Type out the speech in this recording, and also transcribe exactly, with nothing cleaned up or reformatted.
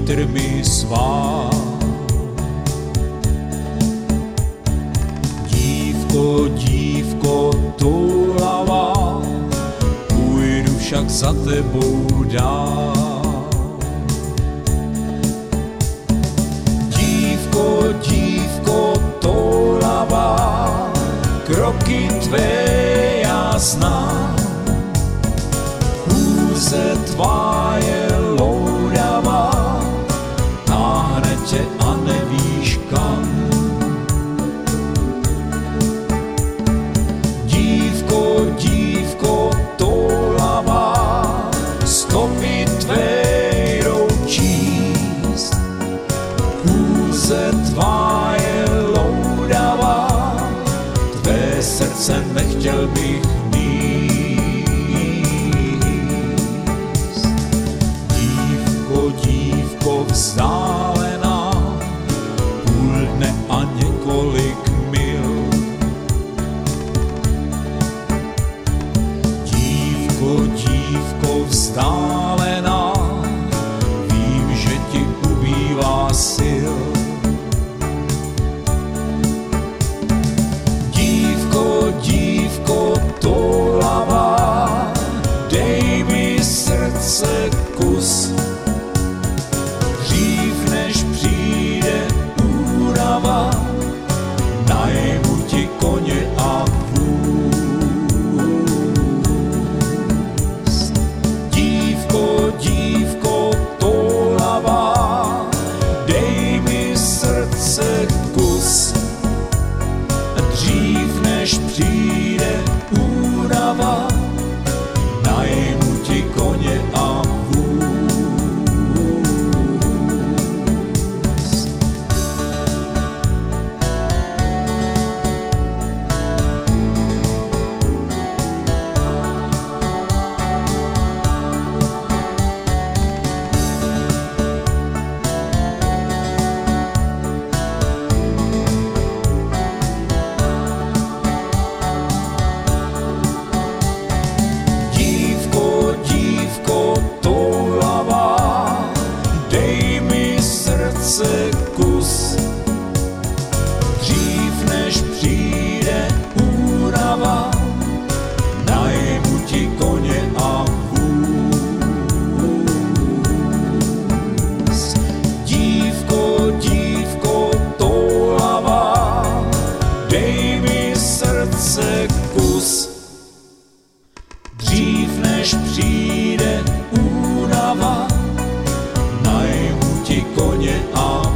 vítr mi svál. Dívko, dívko, toulavá, půjdu však za tebou dál. Dívko, dívko, toulavá, kroky tvé já znám. Hůze tvá je loudavá, táhne tě a nevíš kam. Dívko, dívko, toulavá, stopy tvé jdou číst. Hůze tvá je loudavá, tvé srdce nechtěl bych mít. Dívko, dívko vzdálená, půl dne a několik mil. Dívko, dívko vzdálená, vím, že ti ubývá sil. Dívko, dívko toulavá, dej mi srdce kus. Dřív než přijde únava, najmu ti koně a vůz. Dívko, dívko toulavá, dej mi srdce kus. Dřív než přijde únava, najmu ti koně a vůz. Dívko, dívko toulavá, dej mi srdce kus. Dřív než přijde únava, najmu ti koně a vůz. Dívko, dívko toulavá, dej mi srdce kus. Dřív než přijde únava, najmu ti koně a